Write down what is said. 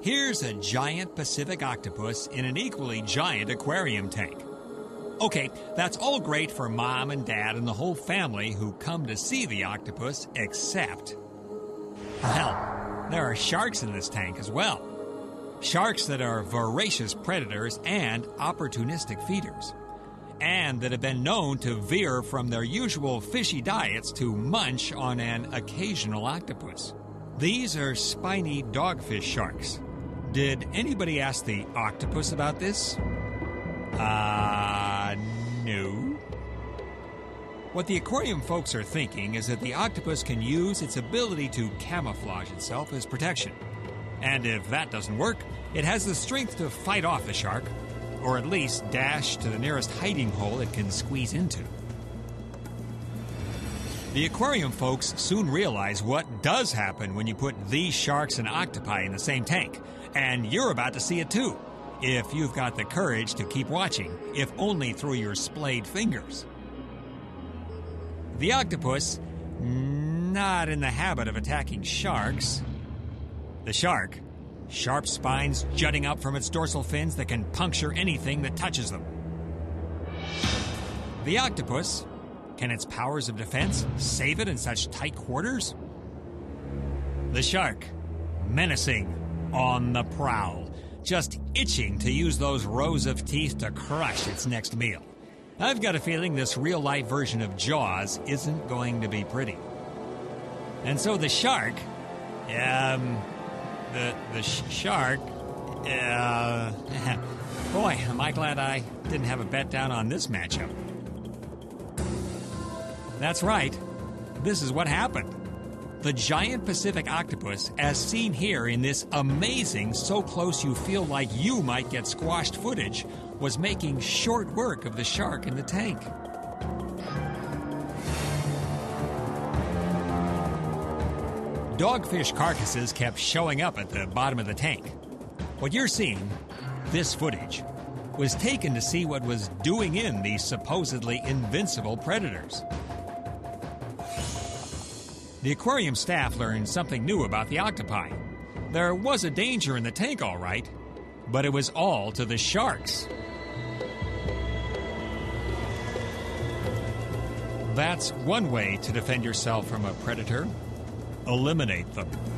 Here's a giant Pacific octopus in an equally giant aquarium tank. Okay, that's all great for Mom and Dad and the whole family who come to see the octopus, except... well, there are sharks in this tank as well. Sharks that are voracious predators and opportunistic feeders, and that have been known to veer from their usual fishy diets to munch on an occasional octopus. These are spiny dogfish sharks. Did anybody ask the octopus about this? No. What the aquarium folks are thinking is that the octopus can use its ability to camouflage itself as protection. And if that doesn't work, it has the strength to fight off the shark, or at least dash to the nearest hiding hole it can squeeze into. The aquarium folks soon realize what does happen when you put these sharks and octopi in the same tank, and you're about to see it too, if you've got the courage to keep watching, if only through your splayed fingers. The octopus, not in the habit of attacking sharks. The shark, sharp spines jutting up from its dorsal fins that can puncture anything that touches them. The octopus, can its powers of defense save it in such tight quarters? The shark, menacing, on the prowl, just itching to use those rows of teeth to crush its next meal. I've got a feeling this real-life version of Jaws isn't going to be pretty. And so the shark, shark, boy, am I glad I didn't have a bet down on this matchup. That's right. This is what happened. The giant Pacific octopus, as seen here in this amazing so close you feel like you might get squashed footage, was making short work of the shark in the tank. Dogfish carcasses kept showing up at the bottom of the tank. What you're seeing, this footage, was taken to see what was doing in these supposedly invincible predators. The aquarium staff learned something new about the octopi. There was a danger in the tank, all right, but it was all to the sharks. That's one way to defend yourself from a predator. Eliminate them.